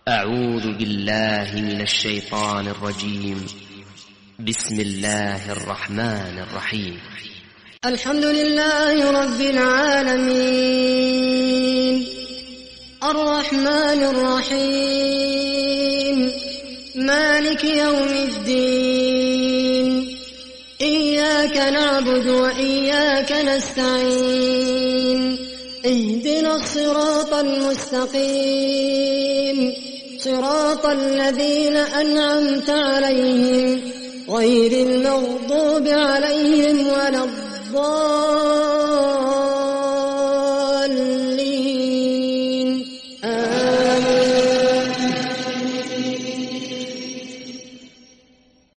أعوذ بالله من الشيطان الرجيم. بسم الله الرحمن الرحيم. الحمد لله رب العالمين، الرحمن الرحيم، مالك يوم الدين. إياك نعبد وإياك نستعين، اهدنا الصراط المستقيم، صراط الذين أنعمت عليهم غير المغضوب عليهم